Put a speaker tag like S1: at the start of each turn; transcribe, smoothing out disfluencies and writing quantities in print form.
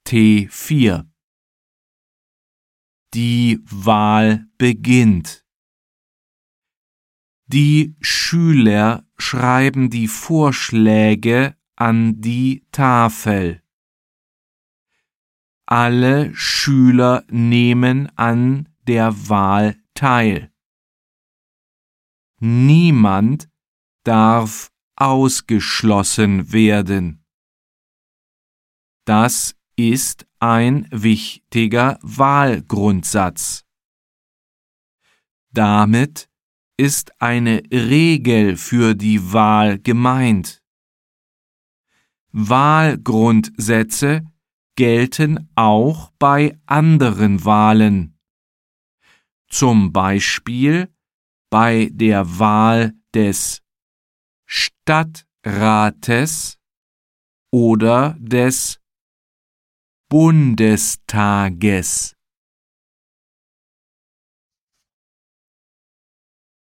S1: T4. Die Wahl beginnt. Die Schüler schreiben die Vorschläge an die Tafel. Alle Schüler nehmen an der Wahl teil. Niemand darf ausgeschlossen werden. Das ist ein wichtiger Wahlgrundsatz. Damit ist eine Regel für die Wahl gemeint. Wahlgrundsätze gelten auch bei anderen Wahlen, zum Beispiel bei der Wahl des Stadtrates oder des Bundestages.